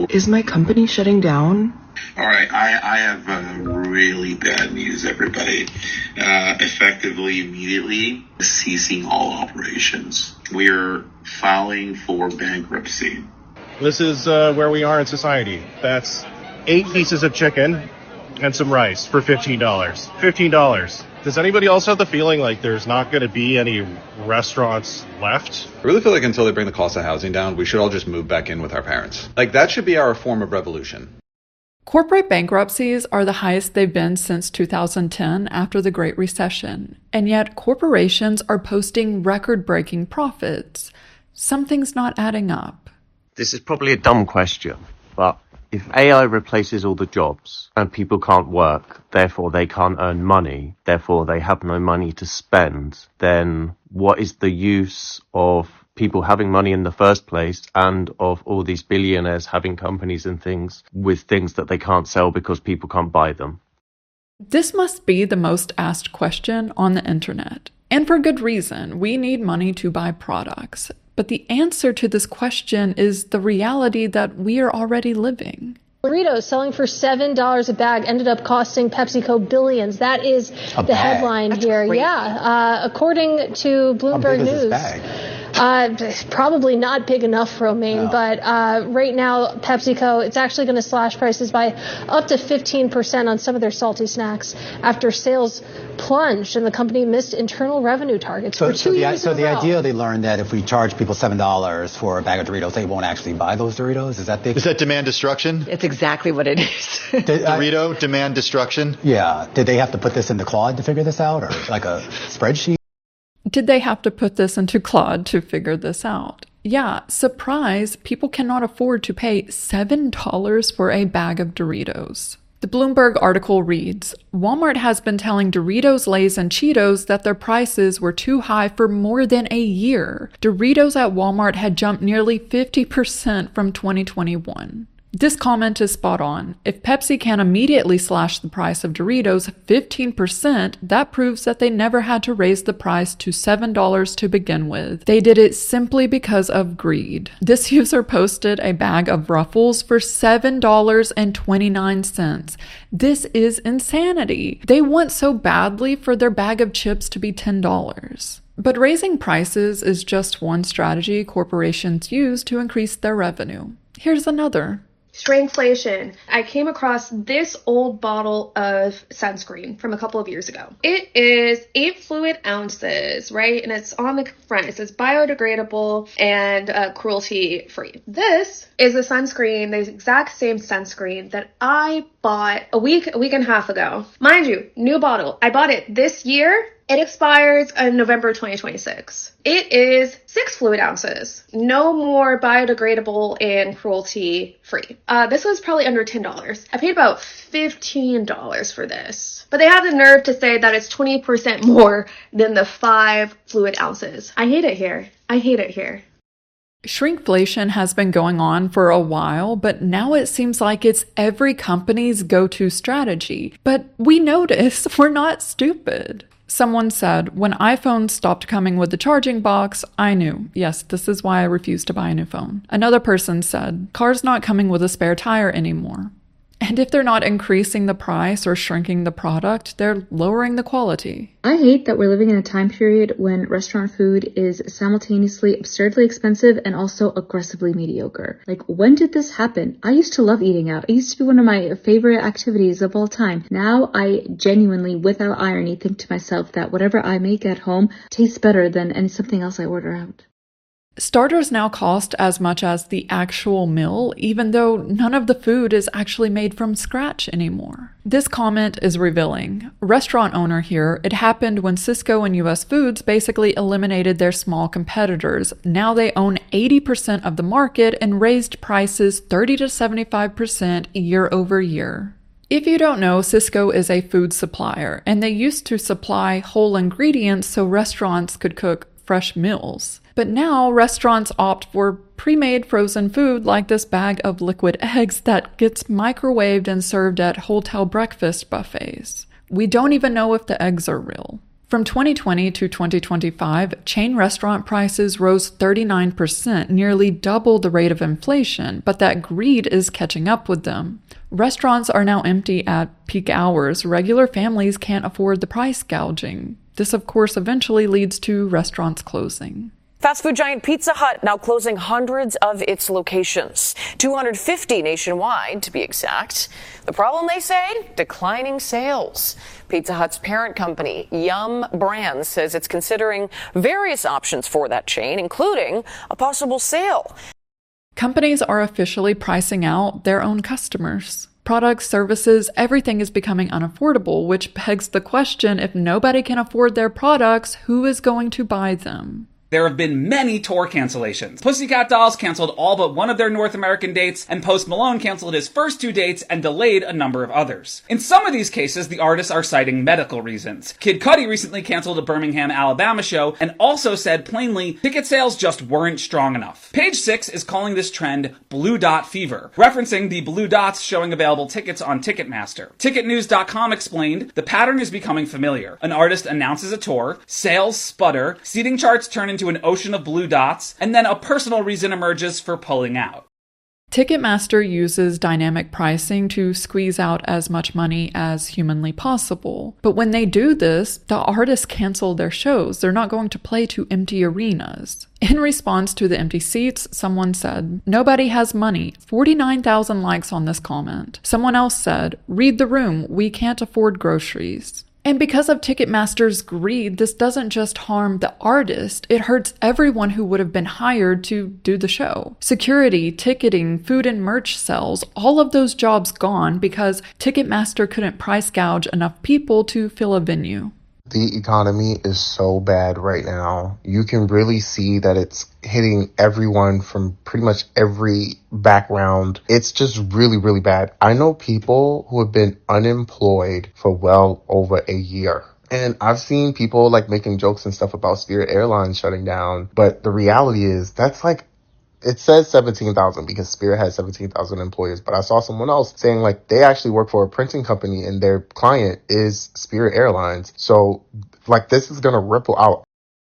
Is my company shutting down? All right, I have really bad news, everybody. Effectively, immediately ceasing all operations. We're filing for bankruptcy. This is where we are in society. That's 8 pieces of chicken and some rice for $15. $15. Does anybody else have the feeling like there's not going to be any restaurants left? I really feel like until they bring the cost of housing down, we should all just move back in with our parents. Like, that should be our form of revolution. Corporate bankruptcies are the highest they've been since 2010 after the Great Recession. And yet corporations are posting record-breaking profits. Something's not adding up. This is probably a dumb question, but if AI replaces all the jobs and people can't work, therefore they can't earn money, therefore they have no money to spend, then what is the use of people having money in the first place and of all these billionaires having companies and things with things that they can't sell because people can't buy them? This must be the most asked question on the internet. And for good reason. We need money to buy products. But the answer to this question is the reality that we are already living. Doritos selling for $7 a bag ended up costing PepsiCo billions. That is the headline here. Crazy. Yeah, according to Bloomberg News. How big is this bag? Probably not big enough, Romaine, but right now PepsiCo, it's actually going to slash prices by up to 15% on some of their salty snacks after sales plunged and the company missed internal revenue targets for 2 years So the idea they learned that if we charge people $7 for a bag of Doritos, they won't actually buy those Doritos? Is that demand destruction? It's exactly what it is. Dorito demand destruction? Yeah. Did they have to put this into Claude to figure this out, or like a spreadsheet? Did they have to put this into Claude to figure this out? Yeah, surprise, people cannot afford to pay $7 for a bag of Doritos. The Bloomberg article reads, Walmart has been telling Doritos, Lay's, and Cheetos that their prices were too high for more than a year. Doritos at Walmart had jumped nearly 50% from 2021. This comment is spot on. If Pepsi can immediately slash the price of Doritos 15%, that proves that they never had to raise the price to $7 to begin with. They did it simply because of greed. This user posted a bag of Ruffles for $7.29. This is insanity. They want so badly for their bag of chips to be $10. But raising prices is just one strategy corporations use to increase their revenue. Here's another. Shrinkflation. I came across this old bottle of sunscreen from a couple of years ago. It is 8 fluid ounces, right? And it's on the front. It says biodegradable and cruelty free. This is a sunscreen, the exact same sunscreen that I bought a week and a half ago. Mind you, new bottle. I bought it this year. It expires in November 2026. It is 6 fluid ounces. No more biodegradable and cruelty free. This was probably under $10. I paid about $15 for this. But they have the nerve to say that it's 20% more than the 5 fluid ounces. I hate it here. I hate it here. Shrinkflation has been going on for a while, but now it seems like it's every company's go-to strategy. But we notice we're not stupid. Someone said, when iPhones stopped coming with the charging box, I knew. Yes, this is why I refused to buy a new phone. Another person said, cars not coming with a spare tire anymore. And if they're not increasing the price or shrinking the product, they're lowering the quality. I hate that we're living in a time period when restaurant food is simultaneously absurdly expensive and also aggressively mediocre. Like, when did this happen? I used to love eating out. It used to be one of my favorite activities of all time. Now I genuinely, without irony, think to myself that whatever I make at home tastes better than something else I order out. Starters now cost as much as the actual meal, even though none of the food is actually made from scratch anymore. This comment is revealing. Restaurant owner here, it happened when Sysco and US Foods basically eliminated their small competitors. Now they own 80% of the market and raised prices 30 to 75% year over year. If you don't know, Sysco is a food supplier, and they used to supply whole ingredients so restaurants could cook fresh meals. But now restaurants opt for pre-made frozen food like this bag of liquid eggs that gets microwaved and served at hotel breakfast buffets. We don't even know if the eggs are real. From 2020 to 2025, chain restaurant prices rose 39%, nearly double the rate of inflation, but that greed is catching up with them. Restaurants are now empty at peak hours. Regular families can't afford the price gouging. This, of course, eventually leads to restaurants closing. Fast food giant Pizza Hut now closing hundreds of its locations, 250 nationwide to be exact. The problem, they say, declining sales. Pizza Hut's parent company, Yum Brands, says it's considering various options for that chain, including a possible sale. Companies are officially pricing out their own customers. Products, services, everything is becoming unaffordable, which begs the question, if nobody can afford their products, who is going to buy them? There have been many tour cancellations. Pussycat Dolls canceled all but one of their North American dates, and Post Malone canceled his first 2 dates and delayed a number of others. In some of these cases, the artists are citing medical reasons. Kid Cudi recently canceled a Birmingham, Alabama show, and also said plainly, ticket sales just weren't strong enough. Page Six is calling this trend Blue Dot Fever, referencing the blue dots showing available tickets on Ticketmaster. Ticketnews.com explained, the pattern is becoming familiar. An artist announces a tour, sales sputter, seating charts turn into an ocean of blue dots, and then a personal reason emerges for pulling out. Ticketmaster uses dynamic pricing to squeeze out as much money as humanly possible. But when they do this, the artists cancel their shows. They're not going to play to empty arenas. In response to the empty seats, someone said, "Nobody has money." 49,000 likes on this comment. Someone else said, "Read the room. We can't afford groceries." And because of Ticketmaster's greed, this doesn't just harm the artist, it hurts everyone who would have been hired to do the show. Security, ticketing, food and merch sales, all of those jobs gone because Ticketmaster couldn't price gouge enough people to fill a venue. The economy is so bad right now. You can really see that it's hitting everyone from pretty much every background. It's just really, really bad. I know people who have been unemployed for well over a year. And I've seen people like making jokes and stuff about Spirit Airlines shutting down. But the reality is that's like, it says 17,000 because Spirit has 17,000 employees, but I saw someone else saying like they actually work for a printing company and their client is Spirit Airlines. So like this is going to ripple out.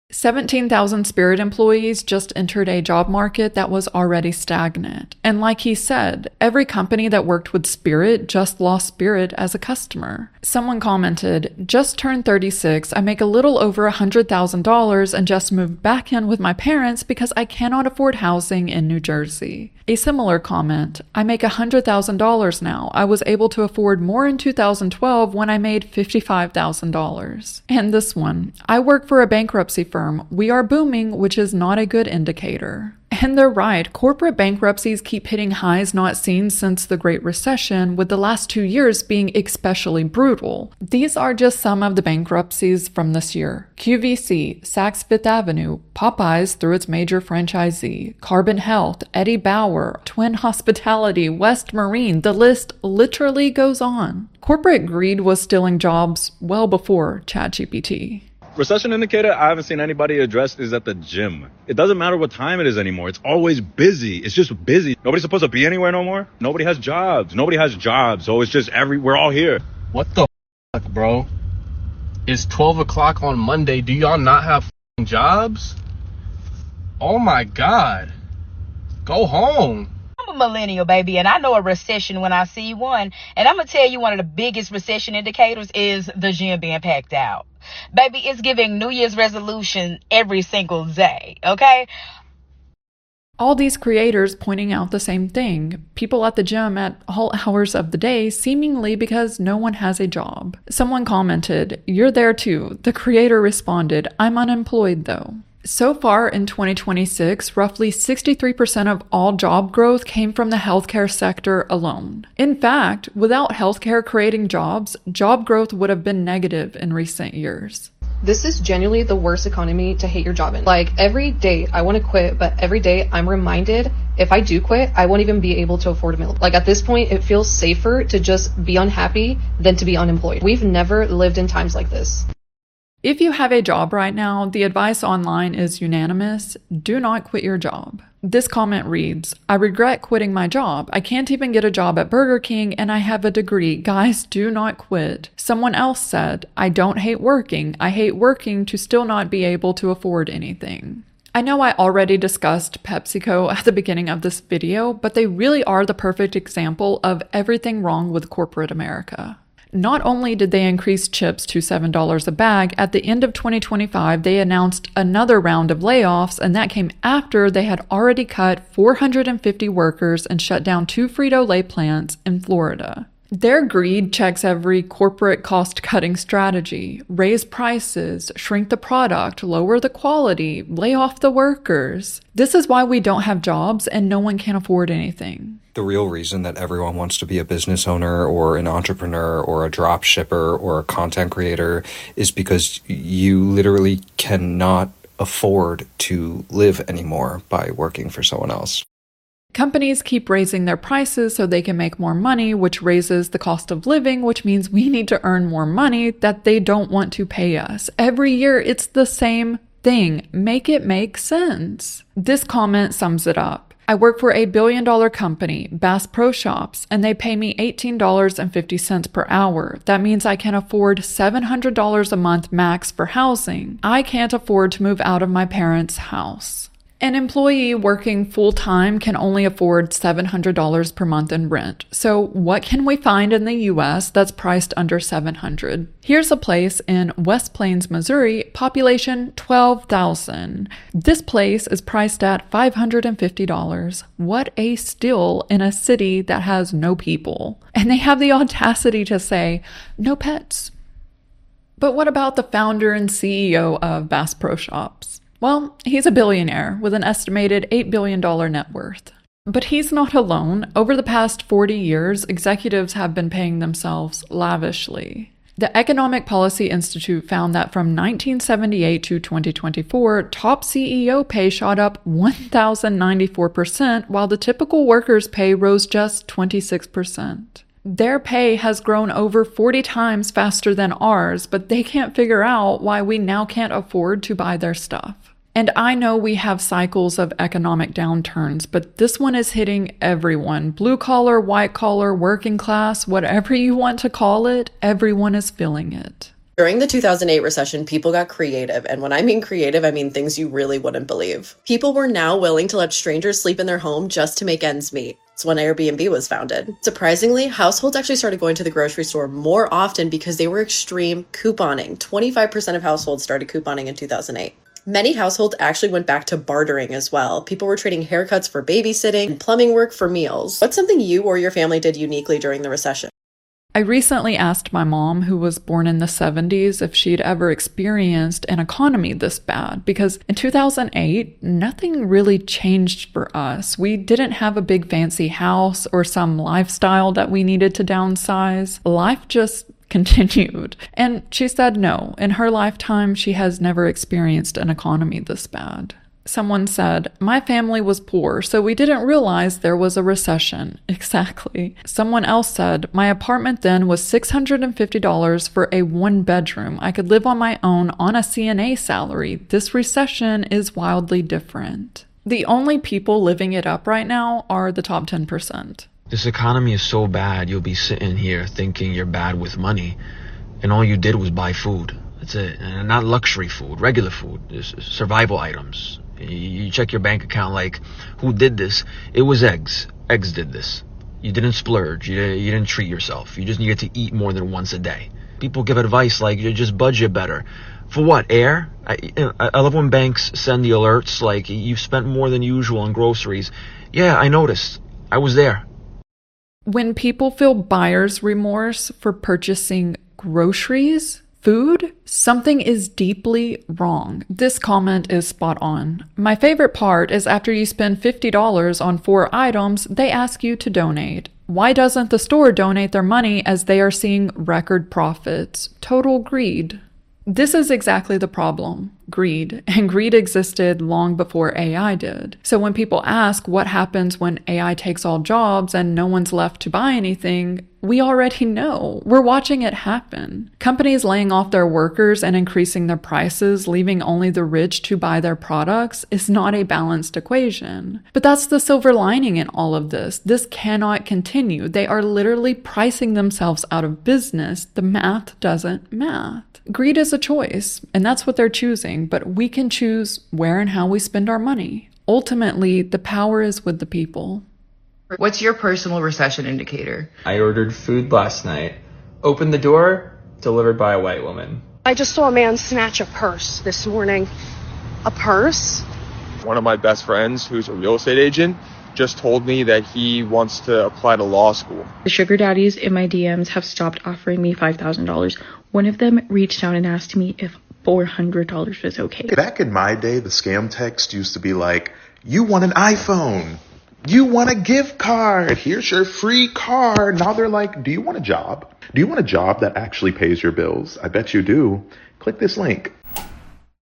17,000 Spirit employees just entered a job market that was already stagnant. And like he said, every company that worked with Spirit just lost Spirit as a customer. Someone commented, "Just turned 36, I make a little over $100,000 and just moved back in with my parents because I cannot afford housing in New Jersey." A similar comment, "I make $100,000 now. I was able to afford more in 2012 when I made $55,000. And this one, "I work for a bankruptcy firm. We are booming, which is not a good indicator." And they're right, corporate bankruptcies keep hitting highs not seen since the Great Recession, with the last 2 years being especially brutal. These are just some of the bankruptcies from this year. QVC, Saks Fifth Avenue, Popeyes through its major franchisee, Carbon Health, Eddie Bauer, Twin Hospitality, West Marine, the list literally goes on. Corporate greed was stealing jobs well before ChatGPT. Recession indicator I haven't seen anybody address is at the gym. It doesn't matter what time it is anymore. It's always busy. It's just busy. Nobody's supposed to be anywhere no more. Nobody has jobs. So it's just we're all here. What the fuck, bro? It's 12 o'clock on Monday. Do y'all not have jobs? Oh my God. Go home. I'm a millennial, baby, and I know a recession when I see one. And I'm going to tell you one of the biggest recession indicators is the gym being packed out. Baby, it's giving New Year's resolution every single day, okay? All these creators pointing out the same thing. People at the gym at all hours of the day, seemingly because no one has a job. Someone commented, "You're there too." The creator responded, "I'm unemployed though." So far in 2026, roughly 63% of all job growth came from the healthcare sector alone. In fact, without healthcare creating jobs, job growth would have been negative in recent years. This is genuinely the worst economy to hate your job in. Like, every day I want to quit, but every day I'm reminded if I do quit, I won't even be able to afford a meal. Like, at this point, it feels safer to just be unhappy than to be unemployed. We've never lived in times like this. If you have a job right now, the advice online is unanimous. Do not quit your job. This comment reads, I regret quitting my job. I can't even get a job at Burger King and I have a degree. Guys, do not quit. Someone else said, I don't hate working. I hate working to still not be able to afford anything. I know I already discussed PepsiCo at the beginning of this video, but they really are the perfect example of everything wrong with corporate America. Not only did they increase chips to $7 a bag, at the end of 2025, they announced another round of layoffs, and that came after they had already cut 450 workers and shut down 2 Frito-Lay plants in Florida. Their greed checks every corporate cost-cutting strategy: raise prices, shrink the product, lower the quality, lay off the workers. This is why we don't have jobs and no one can afford anything. The real reason that everyone wants to be a business owner or an entrepreneur or a drop shipper or a content creator is because you literally cannot afford to live anymore by working for someone else. Companies keep raising their prices so they can make more money, which raises the cost of living, which means we need to earn more money that they don't want to pay us. Every year, it's the same thing. Make it make sense. This comment sums it up. I work for a billion-dollar company, Bass Pro Shops, and they pay me $18.50 per hour. That means I can afford $700 a month max for housing. I can't afford to move out of my parents' house. An employee working full-time can only afford $700 per month in rent. So what can we find in the US that's priced under $700? Here's a place in West Plains, Missouri, population 12,000. This place is priced at $550. What a steal in a city that has no people. And they have the audacity to say, no pets. But what about the founder and CEO of Bass Pro Shops? Well, he's a billionaire with an estimated $8 billion net worth. But he's not alone. Over the past 40 years, executives have been paying themselves lavishly. The Economic Policy Institute found that from 1978 to 2024, top CEO pay shot up 1,094%, while the typical worker's pay rose just 26%. Their pay has grown over 40 times faster than ours, but they can't figure out why we now can't afford to buy their stuff. And I know we have cycles of economic downturns, but this one is hitting everyone. Blue collar, white collar, working class, whatever you want to call it, everyone is feeling it. During the 2008 recession, people got creative. And when I mean creative, I mean things you really wouldn't believe. People were now willing to let strangers sleep in their home just to make ends meet. It's when Airbnb was founded. Surprisingly, households actually started going to the grocery store more often because they were extreme couponing. 25% of households started couponing in 2008. Many households actually went back to bartering as well. People were trading haircuts for babysitting and plumbing work for meals. What's something you or your family did uniquely during the recession? I recently asked my mom, who was born in the 70s, if she'd ever experienced an economy this bad, because in 2008, nothing really changed for us. We didn't have a big fancy house or some lifestyle that we needed to downsize. Life just continued. And she said no, in her lifetime, she has never experienced an economy this bad. Someone said, my family was poor, so we didn't realize there was a recession. Exactly. Someone else said, my apartment then was $650 for a 1-bedroom. I could live on my own on a CNA salary. This recession is wildly different. The only people living it up right now are the top 10%. This economy is so bad, you'll be sitting here thinking you're bad with money, and all you did was buy food. That's it. And not luxury food, regular food, just survival items. You check your bank account like, who did this? It was eggs. Eggs did this. You didn't splurge. You didn't treat yourself. You just needed to eat more than once a day. People give advice like, you just budget better. For what? Air? I love when banks send the alerts like, you've spent more than usual on groceries. Yeah, I noticed. I was there. When people feel buyer's remorse for purchasing groceries, food, something is deeply wrong. This comment is spot on. My favorite part is after you spend $50 on 4 items, they ask you to donate. Why doesn't the store donate their money as they are seeing record profits? Total greed. This is exactly the problem, greed, and greed existed long before AI did. So when people ask what happens when AI takes all jobs and no one's left to buy anything, We already know. We're watching it happen. Companies laying off their workers and increasing their prices, leaving only the rich to buy their products, is not a balanced equation. But that's the silver lining in all of this. This cannot continue. They are literally pricing themselves out of business. The math doesn't math. Greed is a choice, and that's what they're choosing, but we can choose where and how we spend our money. Ultimately, the power is with the people. What's your personal recession indicator? I ordered food last night. Opened the door, delivered by a white woman. I just saw a man snatch a purse this morning. A purse? One of my best friends, who's a real estate agent, just told me that he wants to apply to law school. The sugar daddies in my DMs have stopped offering me $5,000. One of them reached out and asked me if $400 was okay. Back in my day, the scam text used to be like, you want an iPhone. You want a gift card. Here's your free card. Now they're like, do you want a job? Do you want a job that actually pays your bills? I bet you do. Click this link.